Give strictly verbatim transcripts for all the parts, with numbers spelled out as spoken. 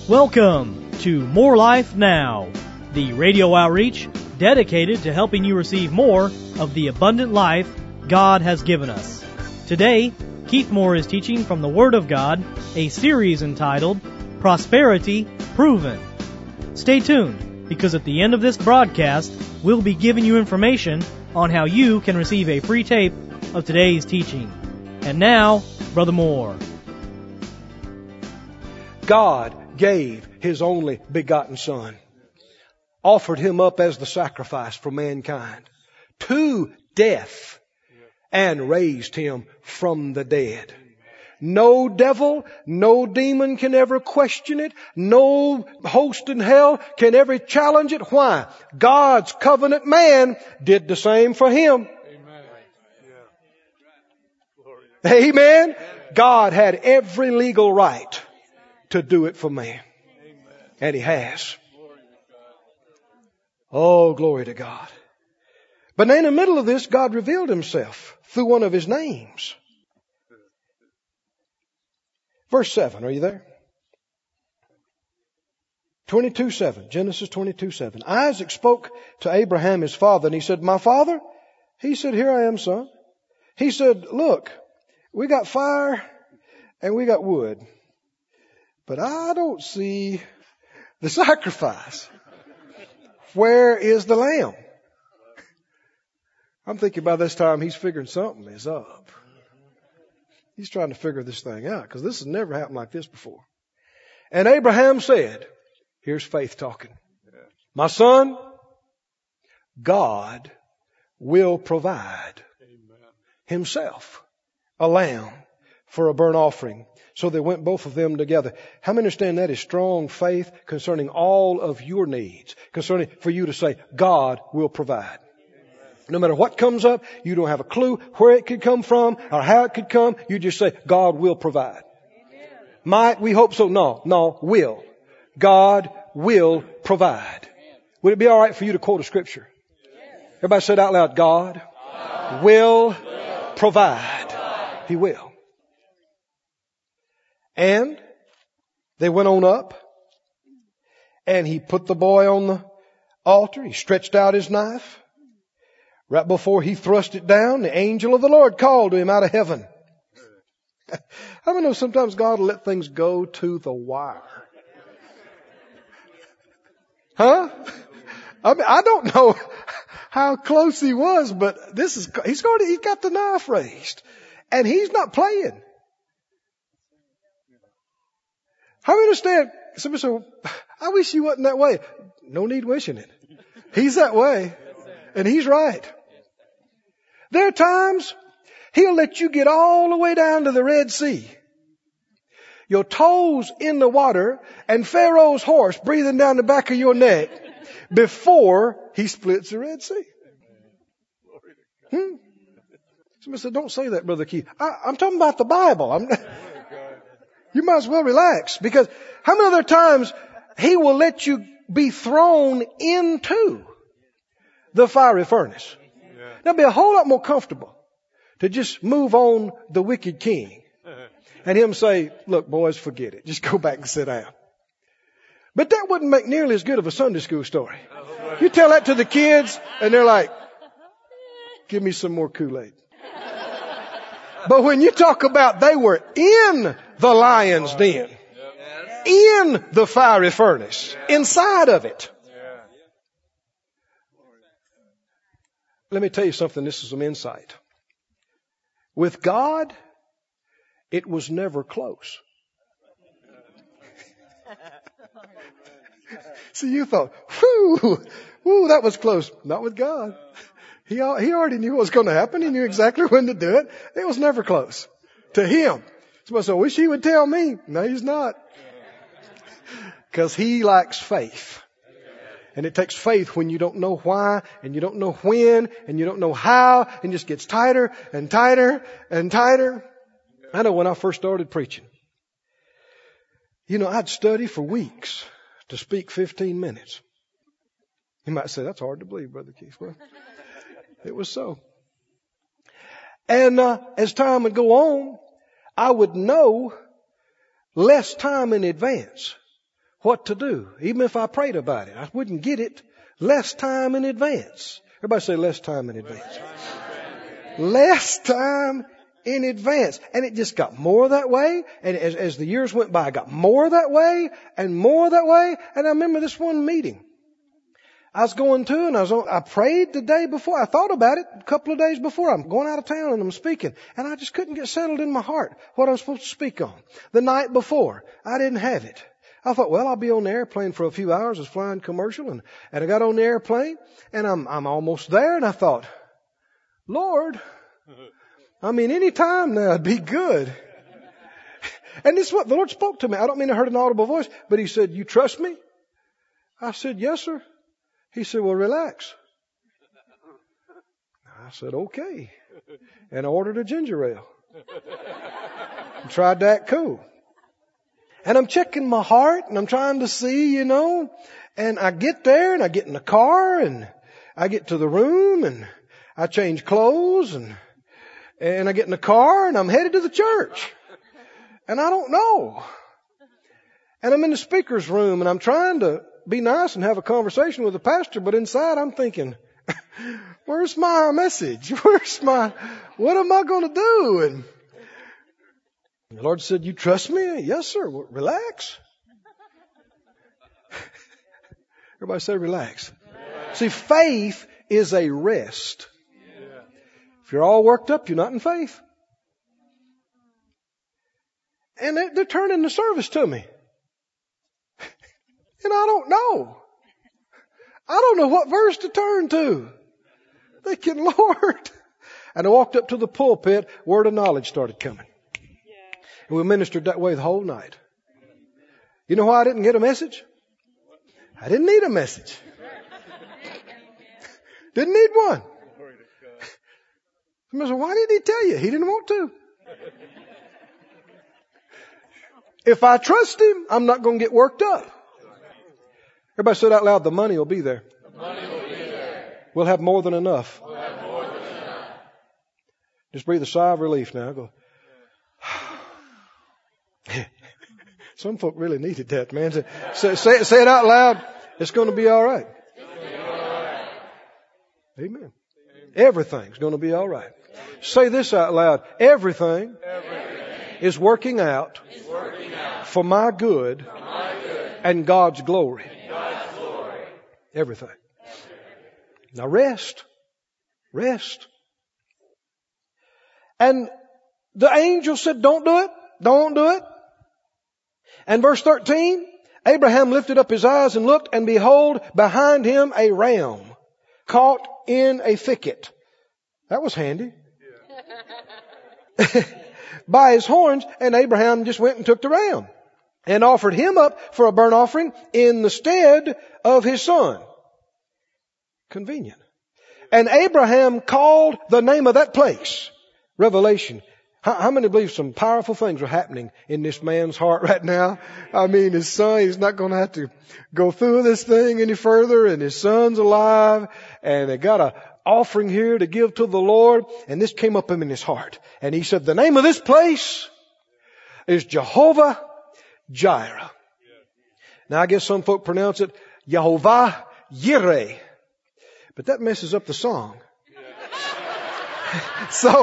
Welcome to More Life Now, the radio outreach dedicated to helping you receive more of the abundant life God has given us. Today, Keith Moore is teaching from the Word of God, a series entitled Prosperity Proven. Stay tuned, because at the end of this broadcast, we'll be giving you information on how you can receive a free tape of today's teaching. And now, Brother Moore. God gave His only begotten Son, offered Him up as the sacrifice for mankind, to death, and raised Him from the dead. No devil, no demon can ever question it. No host in hell can ever challenge it. Why? God's covenant man did the same for Him. Amen. Amen. God had every legal right to do it for man. And He has. Oh, glory to God. But in the middle of this, God revealed Himself through one of His names. Verse seven, are you there? twenty-two seven, Genesis twenty-two seven. Isaac spoke to Abraham his father, and he said, "My father?" He said, "Here I am, son." He said, "Look, we got fire and we got wood, but I don't see the sacrifice. Where is the lamb?" I'm thinking by this time he's figuring something is up. He's trying to figure this thing out, because this has never happened like this before. And Abraham said, here's faith talking, "My son, God will provide Himself a lamb for a burnt offering." So they went both of them together. How many understand that is strong faith concerning all of your needs? Concerning for you to say, God will provide. No matter what comes up, you don't have a clue where it could come from or how it could come. You just say, God will provide. Might we hope so? No, no, will. God will provide. Would it be all right for you to quote a scripture? Everybody say it out loud. God, God will, will provide. provide. He will. And they went on up, and he put the boy on the altar. He stretched out his knife. Right before he thrust it down, the angel of the Lord called to him out of heaven. I don't know, sometimes God will let things go to the wire. Huh? I mean, I don't know how close he was, but this is, he's going to, he's got the knife raised. And he's not playing. How do you understand? Somebody said, I wish he wasn't that way. No need wishing it. He's that way. And He's right. There are times He'll let you get all the way down to the Red Sea. Your toes in the water and Pharaoh's horse breathing down the back of your neck before He splits the Red Sea. Hmm? Somebody said, don't say that, Brother Keith. I, I'm talking about the Bible. I'm, you might as well relax, because how many other times He will let you be thrown into the fiery furnace? That'd be a whole lot more comfortable to just move on the wicked king and Him say, look, boys, forget it. Just go back and sit down. But that wouldn't make nearly as good of a Sunday school story. You tell that to the kids and they're like, give me some more Kool-Aid. But when you talk about they were in the lion's den, in the fiery furnace, inside of it. Let me tell you something. This is some insight. With God, it was never close. See, you thought, whew, whew, that was close. Not with God. He, he already knew what was going to happen. He knew exactly when to do it. It was never close to Him. Somebody said, I wish He would tell me. No, He's not. Because He lacks faith. And it takes faith when you don't know why, and you don't know when, and you don't know how, and it just gets tighter and tighter and tighter. I know when I first started preaching, you know, I'd study for weeks to speak fifteen minutes. You might say, that's hard to believe, Brother Keith. Well, it was so. And uh, as time would go on, I would know less time in advance what to do. Even if I prayed about it, I wouldn't get it less time in advance. Everybody say less time in advance. Less time in advance. And it just got more that way. And as, as the years went by, I got more that way and more that way. And I remember this one meeting I was going to, and I was on, I prayed the day before. I thought about it a couple of days before. I'm going out of town and I'm speaking. And I just couldn't get settled in my heart what I was supposed to speak on. The night before, I didn't have it. I thought, well, I'll be on the airplane for a few hours. I was flying commercial, and, and I got on the airplane, and I'm, I'm almost there, and I thought, Lord, I mean, any time now would be good. And this is what the Lord spoke to me. I don't mean I heard an audible voice, but He said, you trust me? I said, yes, sir. He said, well, relax. I said, okay. And I ordered a ginger ale. And tried that cool. And I'm checking my heart and I'm trying to see, you know, and I get there and I get in the car and I get to the room and I change clothes and, and I get in the car and I'm headed to the church. And I don't know. And I'm in the speaker's room and I'm trying to be nice and have a conversation with the pastor, but inside I'm thinking, where's my message? Where's my, what am I going to do? And the Lord said, you trust me? Yes, sir. Well, relax. Everybody say relax. relax. See, faith is a rest. Yeah. If you're all worked up, you're not in faith. And they're, they're turning the service to me. And I don't know. I don't know what verse to turn to. Thinking, Lord. And I walked up to the pulpit, word of knowledge started coming. And we ministered that way the whole night. You know why I didn't get a message? I didn't need a message. Didn't need one. Somebody said, why did He tell you? He didn't want to. If I trust Him, I'm not going to get worked up. Everybody said out loud, the money will be there. The money will be there. We'll have more than enough. We'll have more than enough. Just breathe a sigh of relief now. Go. Some folk really needed that, man. Say, say, it, say it out loud. It's going to be all right. Be all right. Amen. Everything's going to be all right. Say this out loud. Everything, Everything is, working out is working out for my good, for my good and God's glory. And God's glory. Everything. Now rest. Rest. And the angel said, don't do it. Don't do it. And verse thirteen, Abraham lifted up his eyes and looked, and behold, behind him a ram caught in a thicket. That was handy. Yeah. By his horns, and Abraham just went and took the ram and offered him up for a burnt offering in the stead of his son. Convenient. And Abraham called the name of that place Revelation. How, how many believe some powerful things are happening in this man's heart right now? I mean, his son, he's not going to have to go through this thing any further, and his son's alive, and they got a offering here to give to the Lord, and this came up him in his heart. And he said, the name of this place is Jehovah Jireh. Now I guess some folk pronounce it Yehovah Yireh, but that messes up the song. So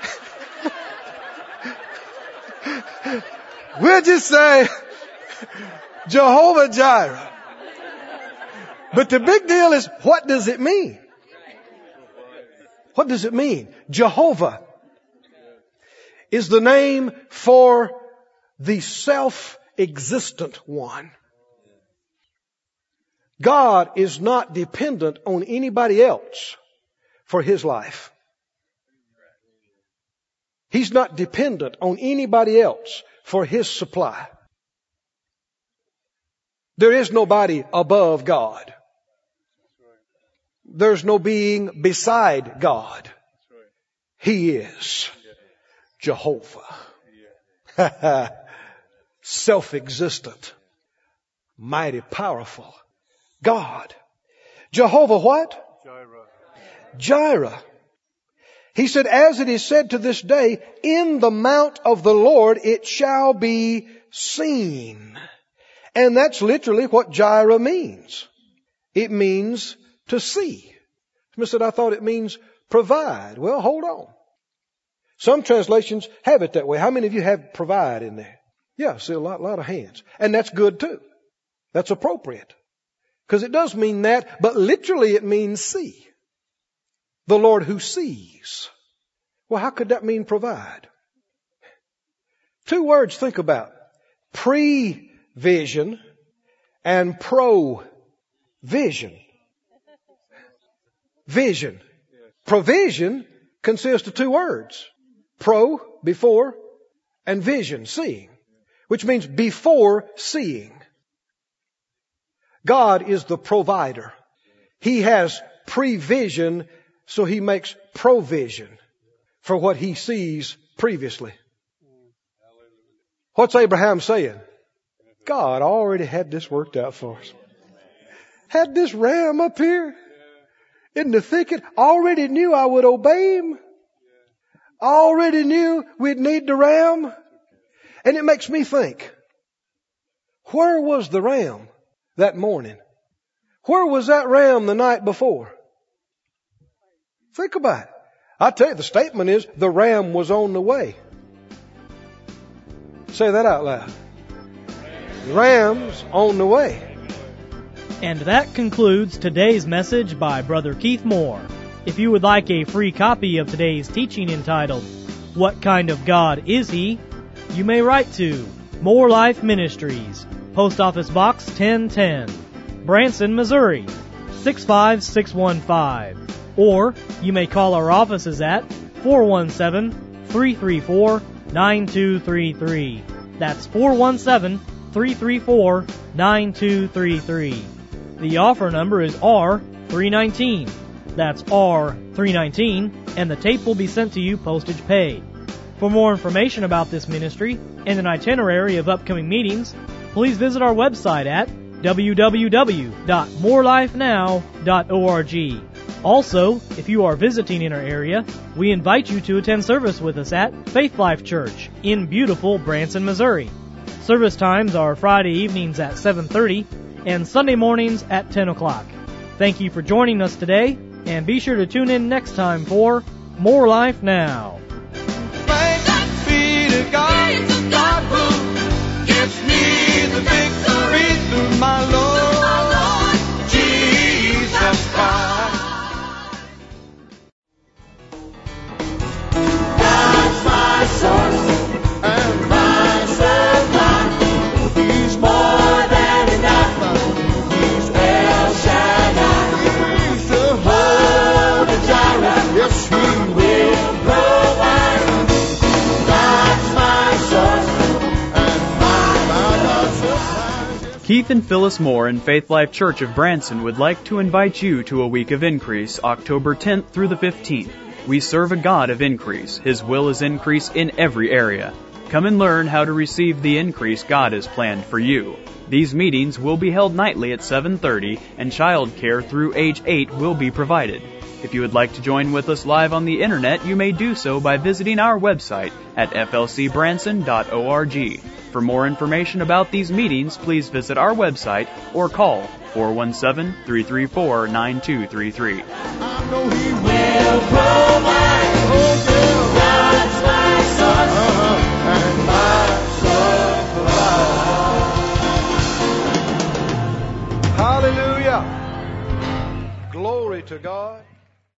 we'll just say Jehovah Jireh. But the big deal is, what does it mean? What does it mean? Jehovah is the name for the self-existent one. God is not dependent on anybody else for His life. He's not dependent on anybody else for His supply. There is nobody above God. There's no being beside God. He is Jehovah. Self-existent. Mighty powerful. God. Jehovah what? Jireh. Jireh. He said, as it is said to this day, in the mount of the Lord it shall be seen. And that's literally what Jireh means. It means to see. Somebody said, I thought it means provide. Well, hold on. Some translations have it that way. How many of you have provide in there? Yeah, see a lot, lot of hands. And that's good too. That's appropriate. Because it does mean that, but literally it means see. The Lord who sees. Well, how could that mean provide? Two words think about. Pre-vision and pro-vision. Vision. Provision consists of two words. Pro, before, and vision, seeing. Which means before seeing. God is the provider. He has prevision, so He makes provision for what He sees previously. What's Abraham saying? God already had this worked out for us. Had this ram up here in the thicket. Already knew I would obey Him. Already knew we'd need the ram. And it makes me think, where was the ram that morning? Where was that ram the night before? Think about it. I tell you, the statement is the ram was on the way. Say that out loud. The ram's on the way. And that concludes today's message by Brother Keith Moore. If you would like a free copy of today's teaching entitled, What Kind of God Is He?, you may write to More Life Ministries, Post Office Box ten ten, Branson, Missouri, six five six one five. Or you may call our offices at four one seven, three three four, nine two three three. That's four one seven, three three four, nine two three three. The offer number is R three nineteen. That's R three nineteen, and the tape will be sent to you postage paid. For more information about this ministry and an itinerary of upcoming meetings, please visit our website at w w w dot more life now dot org. Also, if you are visiting in our area, we invite you to attend service with us at Faith Life Church in beautiful Branson, Missouri. Service times are Friday evenings at seven thirty and Sunday mornings at ten o'clock. Thank you for joining us today, and be sure to tune in next time for More Life Now. Thanks be to God, God who gives me the victory through my Lord Jesus Christ. God's my source and my supply. He's more than enough. He's El Shaddai. He's Jehovah Jireh. Yes, He will provide. God's my source and my God supplies. Keith and Phyllis Moore in Faith Life Church of Branson would like to invite you to a week of increase, October tenth through the fifteenth. We serve a God of increase. His will is increase in every area. Come and learn how to receive the increase God has planned for you. These meetings will be held nightly at seven thirty, and child care through age eight will be provided. If you would like to join with us live on the internet, you may do so by visiting our website at f l c branson dot org. For more information about these meetings, please visit our website or call four one seven, three three four, nine two three three. I know He will provide. Oh, yeah. God's my source and my supply. Hallelujah. Glory to God.